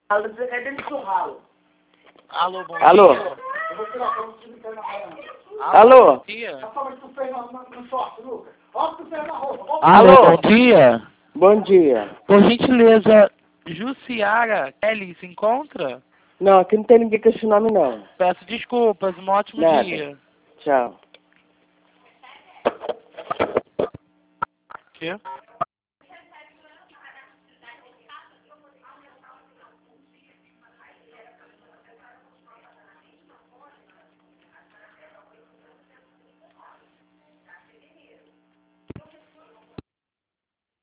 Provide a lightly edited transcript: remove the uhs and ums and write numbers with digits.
Alô, você quer dentro do ralo. Alô, bom Alô? dia. Eu vou tirar pra você ficar na rala. Alô? Bom dia. A forma que tu fez no short, Lucas. Olha o que tu fez na roupa. Alô? Bom dia. Bom dia. Por gentileza, Jussiara Kelly se encontra? Não, aqui não tem ninguém com esse nome, não. Peço desculpas, um ótimo Nada. dia. Tchau. Quê?